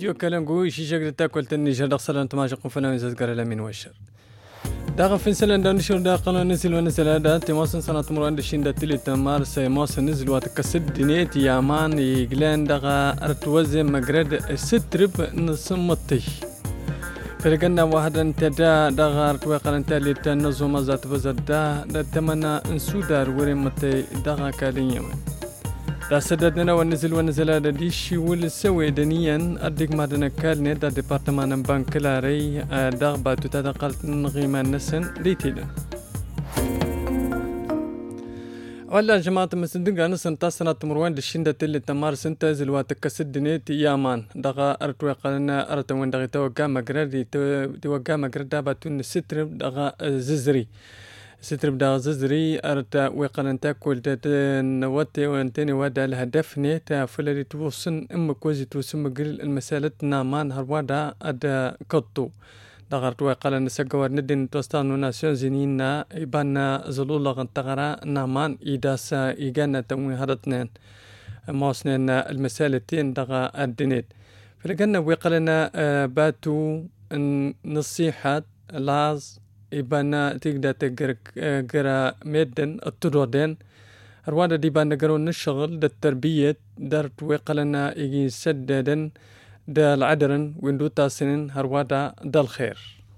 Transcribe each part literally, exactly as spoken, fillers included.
استديو كلامكو شي شكل تاكل تني جرد خسر انت ما جقوا فلا يزكر الامين والشر داغ في سنه دانشور دا قالوا نزل ونزل هذا تيموسن سنه تمر عند شين دا تلي تمار سيموس نزل وتكسد دنيت يامان يغلان دغا ارتوز مغرد سترب نسمتي فلقنا واحد انت دا دغار توقع انت اللي تنظم ذات بزدا تمنى انسودار ورمتي دغا كالين يمن دا سددنا ونزل ونزل هذا ديشي والسوي دنيا اديك ما دنا كالني دا ديبارتمان بنك لاري دغ باتو تدقلت نغيما نسن ديتيلا ولا جماعة مسندقة نسن تاسنا تمروان دشيندا اللي تمار سنتازل واتكسد دنيت يامان دغا ارتوي قالنا ارتوين دغي توقع مقرر توقع مقرر داباتون ستر دغا ززري ستر بدا ززري ارتا وقالنتا كولت نوتي وانتني ودا الهدفني تا فلري توصن ام كوزي توسم قرل المسالة نامان هروادا ادا كتو دغرت وقال نسقور ندين توستانو ناسيون زينينا يبانا زلولا غنتغرا نامان إيداسا إيجانا تموي هرتنين موسنين المسالتين دغا الدنيت فلقنا وقالنا باتو نصيحة لاز يبانا تقدر تقرا ميدن التدودين روادا دي بانا قرون نشغل دا التربية دارت وقالنا يجي سددن دا العدرن ويندو تاسنين هروادا دا الخير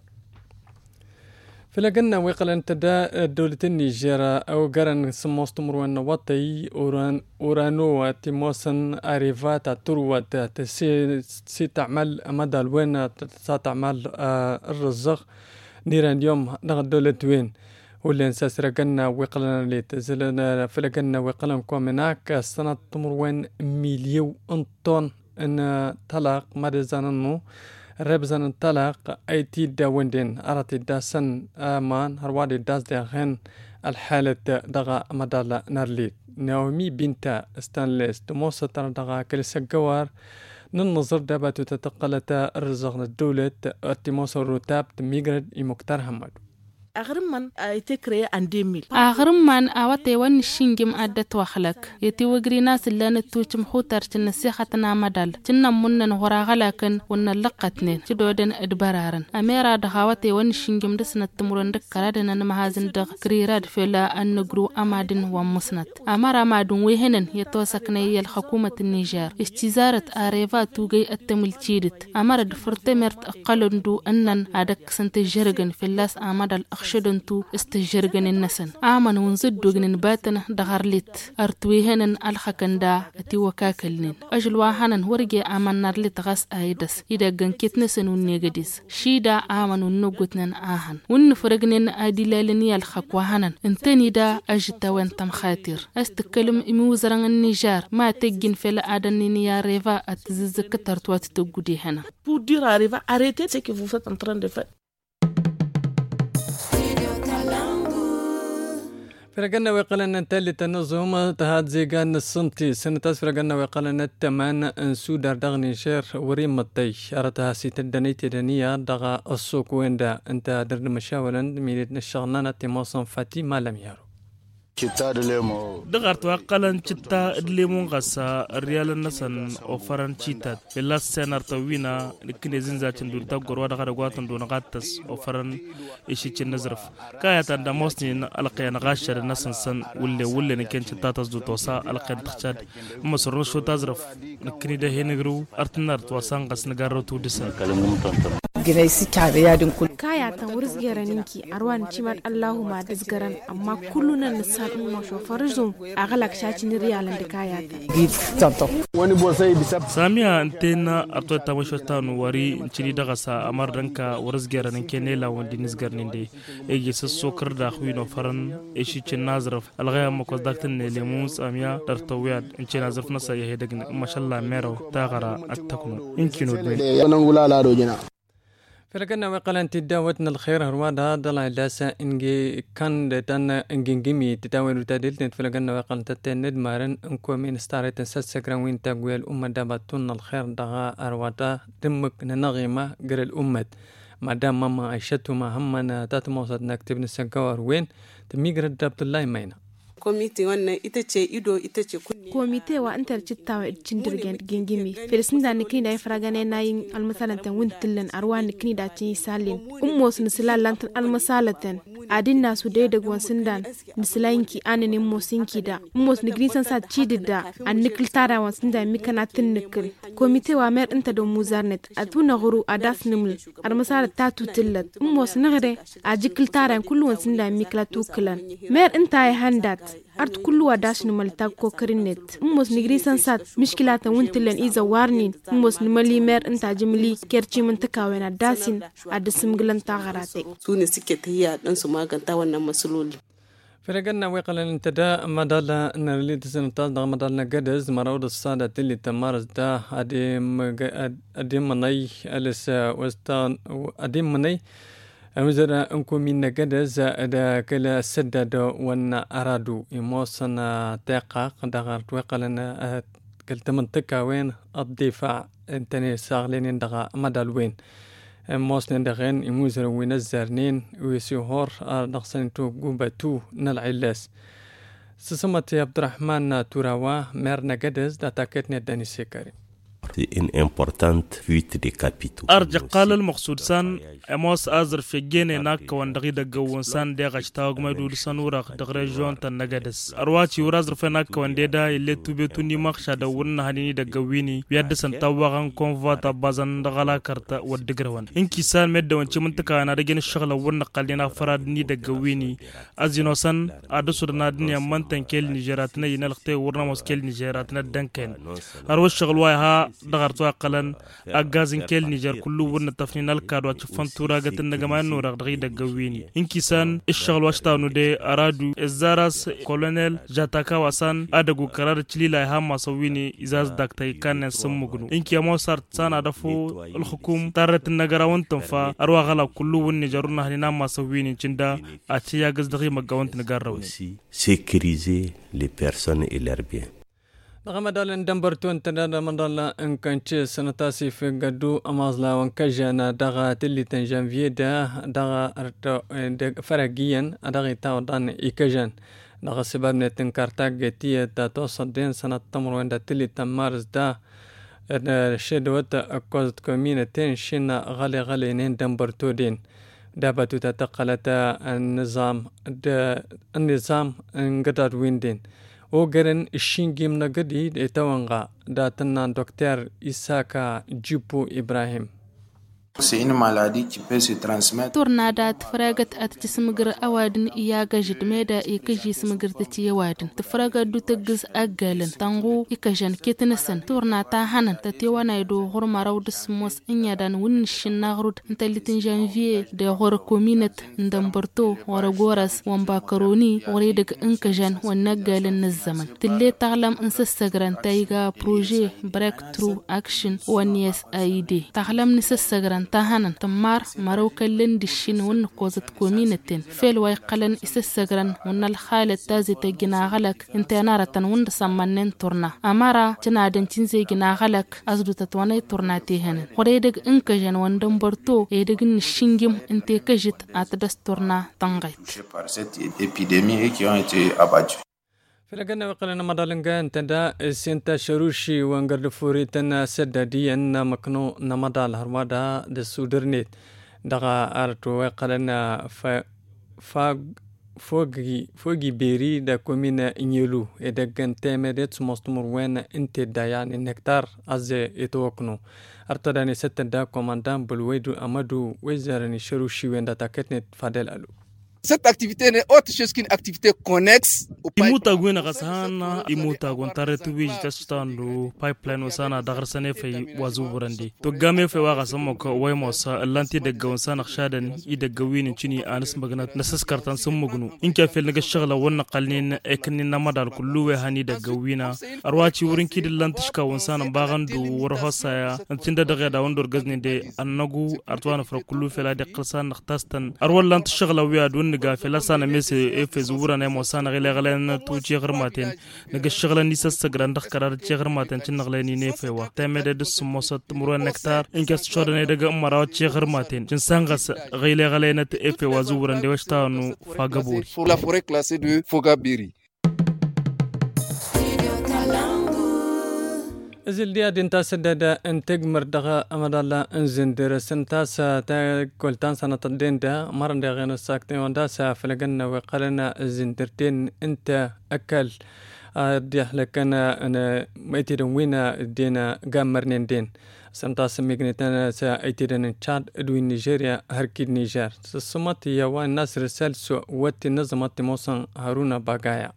فلقنا ويقال انت دا دولة النيجيرا او قرن سموست مروان وطي اوران اورانو تيموسن اريفاتا تروات تسي سي تعمل مدى الوين تعمل آه الرزق نيران يوم نغ دولة وين واللي نساس رقنا ويقلنا اللي تزلنا فلقنا ويقلنا كومناك السنة تمروين مليون طن ان طلاق مدزاننو ربزان طلاق ايتي داوندين ارتي داسن امان هروادي داس داغن الحالة دغا مدالا نارليت ناومي بنتا ستانليس تموسى ترى دغا كلسة قوار ننظر داباتو تتقلتا الرزق الدولة التموسى الروتاب تميغرد يمكتر همد أغرمان يتكري عن ديميل أغرمان أواتي وان الشنجم أدت وخلك يتي وقري ناس اللي نتوش مخوتر تنسيختنا مدال تنا منن غراغلكن ون اللقتنين تدودن ادبرارن أميرا دخاواتي وان الشنجم دسنة تمرن دكارادن نمهازن دغ كريراد فيلا النقرو أمادن ومسنت أمارا مادون ويهنن يتوسكني الحكومة النيجر استزارة آريفا توغي التملتيدت أمارا دفرتمرت أقلن دو أنن أدك سنت جرغن في اللاس أمادال شدنتو استجرغن النسن آمن ونزدو غنن باتنا دغارليت أرتويهنن الخكندا اتي وكاكلنين أجل واحنن ورغي آمن نارليت غاس آيدس إدا غنكت نسن ونيغديس شيدا آمن ونغتنن آهن ونفرغنن آدلالني الخكواهنن انتني دا أجتا وانتم خاتر استكلم إموزران النيجار ما تجين فيلا آدنين يا ريفا أتززك ترتوات تقودي هنا Pour dire à Riva, arrêtez ce que vous faites en train de faire. فرقنا ويقلنا نتالي تنظم تهاد زيقان السنتي سنة فرقنا ويقلنا التمان انسو دار دغني شير وريم الطيش ارتها سيت الدنيتي دنيا دغا السوق وين دا انت درد مشاولا ميلتنا الشغنانة تيموصن فاتي ما لم يارو دغرت وقلن چتا ادليمون غسا ريال النسن اوفرن چيتات بلا سينار توينا لكن زنزا چندون تا غروا دغا غواتن دون غاتس اوفرن اشي چنزرف كايا تندا موسنين القيان غاشر النسن سن ولي ولي نكن چتا تزدو توسا القيان تخشاد مسرن شو تزرف لكن ده هنغرو ارتنار توسان غس نغارو تو دسا جنايسي كاريا دون كل كايا تورز غيرانينكي اروان چيمات اللهم دزغران اما كلنا نسال ما شو فرجهم اغلق شاچن ريالن دكايا تانتو وني بوساي بسب ساميا انتنا اتو تامشوتان وري انشري دغسا امر دنكا ورز غيرانينكي نيلا وندي نزغرنيندي ايجي سسوكر دا خوينو فرن ايشي چنازرف الغيا مكوزدكتن ليموس اميا درتوياد انشي نازرف نسا يهدغن ما شاء الله ميرو تاغرا اتكنو يمكنو دي نقول لا دوجنا فلقنا وقال تداوتنا الخير هروادا ضلع لاسا انجي كان دانا انجيمي تداول وتادلت فلقنا وقال تتند مارن انكو من ستاريت سسكران وين تاغوي الامه دابتون الخير دغا اروادا دمك نغيمه غير الامه مادام ماما عيشتو ما همنا تاتموصد نكتب نسكور وين تميغر عبد الله مينا komite wannan ita ce ido ita ce kunni komite wa antar cittawa cindirgen gingimi firisin da nikni da fragane nayin almasalatan wuntillan arwa nikni da ci salin ummos nisilalantan almasalatan adin nasu dai da gwansin dan nisilanki ananin mosinki da ummos nigri san sa cidida an nikil tara wansin da mikanatin nikil komite wa mer inta do muzarnet atuna guru adas niml almasalat ta tutillat ummos nagre ajikil tara kullu wansin da mikla tukilan mer inta ya handat art kullu wadash nimal tag ko krinet ummos nigri san sat mishkilatan wuntilan iza warnin ummos nimali mer inta jimli kerci mun takawena dasin adasim gilan tagarate sune suke tahiya dan su maganta wannan masuloli فرقنا ويقال ان تدا مدال نرلي تسنتاز دا مدال نقدز مراود الصادة اللي تمارس دا اديم اديم مني الس وستان اديم مني وزرا انكم من نقدز دا كلا سدد وان ارادو يموصنا تاقا دا ويقال ان قلت منطقة وين الدفاع انتني ساغلين دغا مدال وين موسن دغين يموزر وينزرنين ويسيهور نقصن تو قوبتو نالعلاس سسمت عبد الرحمن توراوا ميرنا قدز داتاكتني داني سيكاري une importante fuite des capitaux. أرجع قال المقصود سان أموس أزر في جيني ناك وندغي دقون سان ديغش تاوغ مدول سانورق دغري جون تنغدس أرواتي ورازر في ناك ونديدا اللي توبيتوني مخشا دورن هانيني دقويني بياد سان تاوغان كونفاتا بازان دغالا كارتا ودقروان إنكي سان مدى وانشي منتكا أنا رجين الشغل ورن قالينا فرادني دقويني أزينو سان أدسو دنادني أمانتن كيل نجيراتنا ينالغتي ورنا موسكيل نجيراتنا دنكين أروش شغل وايها دغرتوا قلن اغازن كيل نيجر كله ون تفنين الكادو تشفنتورا غتن نغمان نورق دغي دغويني انكيسان الشغل واشتاونو دي ارادو الزارس كولونيل جاتاكا وسان ادغو قرار تشليلا هما سويني ازاز دكتاي كان سمغنو انكي مو صار سان دفو الحكوم ترت النغراون تنفا اروا غلا كله ون نيجرنا هنا ما سويني تشندا اتيا غز دغي مغاونت نغراو sécuriser les personnes et leurs biens. رمضان دمبرتون تنا رمضان ان كانت سنتاسي في قدو امازلا وانكجانا دغا تلي تنجانفي دا دغا فرقيا دغا تاودان ايكجان دغا سبب نتن كارتاق تيه دا توصل دين سنة تمر وين دا تلي تمارس دا شدوت اكوزت كومينتين شنا غالي غالي نين دمبرتو دين دابتو تتقلت النظام دا النظام انقدر وين دين وغرن الشينجيم نغدي ديتوانغا داتنا دكتور إساكا جيبو إبراهيم. C'est une maladie qui peut se transmettre. Tornada tfragat at tismagr awadin iyaga jidmeda ikaji smagr tati awadin. Tfraga du tagz agalan tangu ikajan kitnasan. Torna ta hanan tati wana do hormaraw dismos inyadan win shinagrud intalitin janvier de hor kominet ndambarto wara goras wamba karoni waridag inkajan wanagalan nazaman. Tille taglam insastagran taiga projet breakthrough action one yes I D. Taglam nisastagran تاهنا تمار مرو كلن دشين ون كوزت كومينتين فيل ويقلن إسسجرن ون الخالة تازي تجنا غلك انت نارة ون سمنن تورنا أمارا تنادن تنزي جنا غلك أزدو تتواني تورنا تيهن وريدك إنكجن ون دمبرتو يدك نشينجم انت كجت أتدس تورنا تنغيت. فلقنا وقلنا مدالنجان تدا سنتا شروشي وانقرد فوري تنا سددي ان مكنو نمدال هرمادا دسودرنيت دغا ارتو وقلنا ف ف فوقي فوقي بيري دا كومينا انيلو ادغان تيمدت مستمر وين انت دايان النكتار از يتوكنو ارتداني ستدا كوماندان بلويدو امادو وزارني شروشي وين دا تاكتنت فادل الو. Cette activité n'est autre chose qu'une activité connexe au pipeline. Imuta gwena gasana imuta gontare tu wij tastando pipeline wasana dagarsane fay wazu burandi to game fay waga samo ko waymo sa lanti de gawsana khshadan ida gawini chini anas magnat nasas kartan sumugnu inka fel naga shagla wonna qalnin ekni namadal kullu we hani de gawina arwachi wurin kidil lantishka wansana bagandu warhosaya antinda daga da wondor gazni de annagu artwana fra kullu fela de qirsan khtastan arwal lant shagla we adun غافلا سانا ميس افز ورنا موسانا غير غلان تو جيغر ماتين نغ شغل نيس سغران دخ قرار جيغر ماتين تن نغلاني نيفوا تمد دس موسط مرو نكتار انكس شودني دغ مراو جيغر ماتين جن سانغس غير غلان اف وازورن دوشتانو فاغبوري pour la forêt classée de Fogabiri. إزل دي أدين تاسا دا انتج مردغا أمدالا انزندر سنتاسا تا كولتان سنة الدين دا مرن دا غينا ساكتين وانداسا فلقنا وقالنا الزندرتين انت أكل ديح لكنا أنا ميتيدن وينا دينا قام مرنين دين سنتاسا ميقنتنا سا ايتيدن تشاد دوين نيجيريا هركي نيجير سسمات يوان ناس رسال سو واتي نظمات موسان هارونا باقايا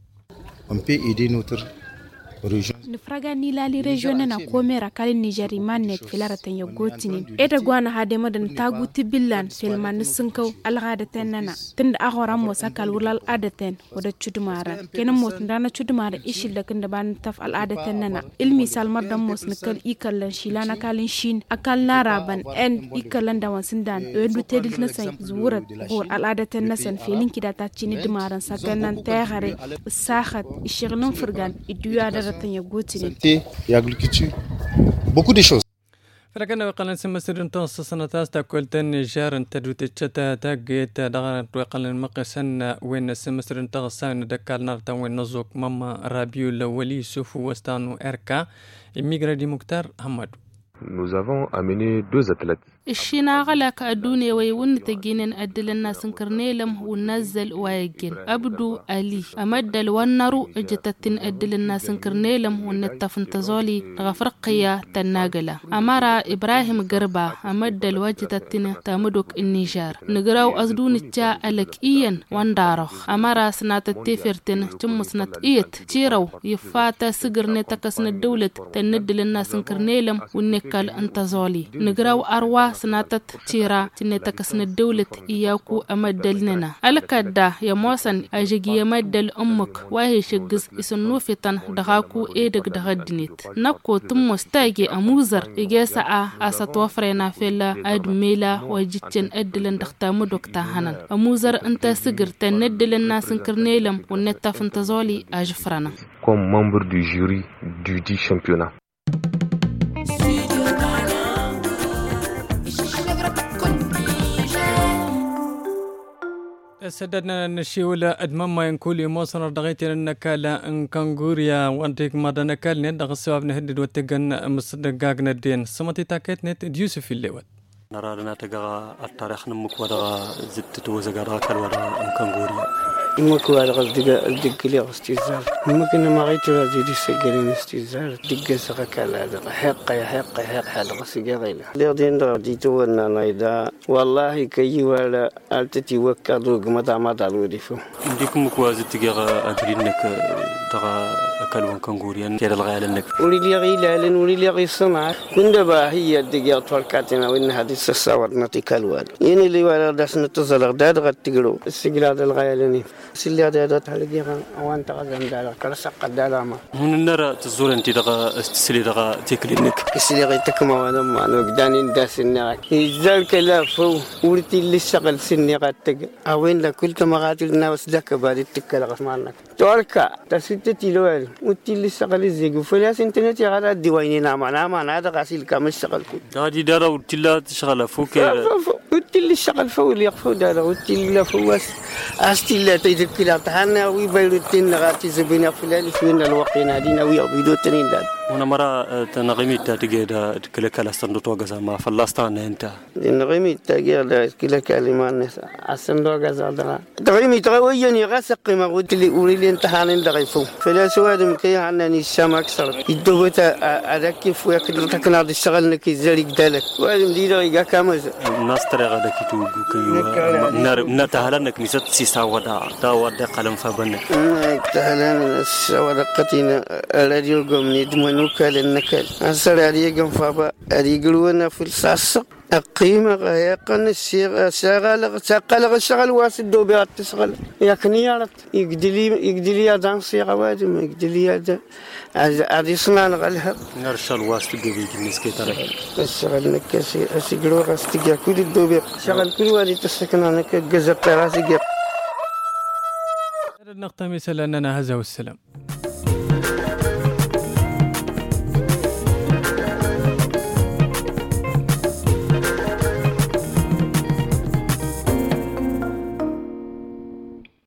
On peut aider notre région. Nifraga nilali region na komera kali Nigeri manet filaratan ya gotini. Eda gwana hade madan taguti billan filman sunkaw algadaten nana. Tunda ahora mo sakal wulal adaten wada chudumara. Kena mot ndana chudumara ishil da kanda ban taf al adaten nana. Ilmi salmar da mos nakal ikalan shilana kalin shin akal naraban en ikalan da wansindan. Wendu tedil nasan zuwurat gor al adaten nasan filin kidata chini dumaran sakanan tegare sahat ishirnun furgan iduya da santé et agriculture, beaucoup de choses. فلكن وقلن سمسر انتوص سنتاس تاكولتن نيجار انتدو تشتا تاقيت دغان وقلن مقسن وين سمسر انتغسان دكال نارتا وين نزوك ماما رابيو الأولي سوفو وستانو إركا إميغرا دي مختار حمد. Nous avons amené deux athlètes. الشينا غلق الدنيا ويون تجينن أدل الناس كرنيلم ونزل وايجين أبدو علي أمدل والنارو اجتتن أدل الناس كرنيلم ونتفن تزولي غفرقيا تناقلة أمارا إبراهيم قربا أمدل واجتتن تامدوك النيجار نقراو أزدون التاء ألك إيان واندارخ أمارا سنات التفرتن ثم سنات إيت تيرو يفاتا سقرني تكسن الدولة تندل الناس كرنيلم ونكال انتزولي نقراو أروا سناتت تيرا تنتا كسن الدولة إياكو أمدلننا ألكادا يا موسن أجيجي أمدل أمك وهي شجز إسنوفتن دغاكو إيدك دغدنيت نكو تم مستاجي أموزر إجاسا أساتوفرنا فيلا أدميلا وجيتشن أدلن دختامو دكتا هنن أموزر أنت سجر تندل الناس كرنيلم ونتا فانتزولي أجفرنا Comme membre du jury du dit championnat. سددنا نشيولا أدمم ما ينكولي موصنا دغيتنا النكالة إن كانغوريا وانتيك مادا نكال ندغ السواب نهدد واتقن مصدقاقنا الدين سمتي تاكيت نت ديوسف الليوات نرى لنا تقغى التاريخ نمك ودغى زدت وزقرا كالورا إن كانغوريا إمك وادغى الدق لي استيزار ممكن ما غيت زيد السجلين استيزار دق سقا كلا دغ حق يا حق حق حلقة سجاغيلا ليردين دغ ديتو نايدا والله كي ولا التتي وكادو متى ما دالو ديفو عندكم كوازي تقغى أدرينك دغى كالون كانغوريا كير الغالة لك ولي لي غيلالن ولي لي غي صنع كن دبا هي الدق طولكاتنا وإن هذه السساور نتي كالواد يعني اللي ولا داس نتزلق داد غتقلو السجلاد الغالني سلي هذا هذا تلقيها أوان تغزم دالا كلا سق دالا هون نرى تزور أنت دغا استسلي دغا تكلينك استسلي غي تكما وانا ما نقداني داس الناك يزال كلا فو ولتي اللي شغل سني غتق أوين لكل كما غاتل ناس ذاك بعد التكلا غسمانك توركا تسيتتي لوال وتي اللي شغل الزيجو فلاس انترنت على الديوانين أنا ما هذا غاسيل كامل شغل هذه دارا وتلا تشغل فوق وتي اللي شغل فوق اللي يخفو دارا وتي اللي فواس أستيلا تيجي كلا تحنا ويبيلوتين لغاتي زبينا فلان فينا الوقين هذين ويعبدوا تنين دار هنا مرة تنغمي تاجي كلا كلا صندوق وجزا ما فلستان أنت نغمي تاجي كلا كلمة ناس الصندوق وجزا ده تغمي تغويني غسق ما قلت لي قولي لي أنت حنين دغيفو فلا سواد مكيا عنني الشام أكثر يدوبت أركف ويأكل تكنار الشغل نكي زريق دلك وادم دي دغيقة كامز الناس ترى غدا كتوجو كيو نار نتهلنا كنيسة سيسا ودا دا ودا قلم فبنك تهلنا سواد قتينا الذي يقوم ندمن وكال النكال أصل أريجم فابا أريجلونا في الساسق القيمة غيقن السير شغال شغال شغال واسد دوبيات تشغل يكني يارت يقدلي يقدلي هذا سير وادم يقدلي هذا هذا صنان غلها نرشل واسد دوبي جنس كتره الشغل نكسي أسيجلو غستيجا كل الدوبي شغال كل وادي تسكن أنا كجزء تراسيجا نختم مثلا أننا هذا والسلام.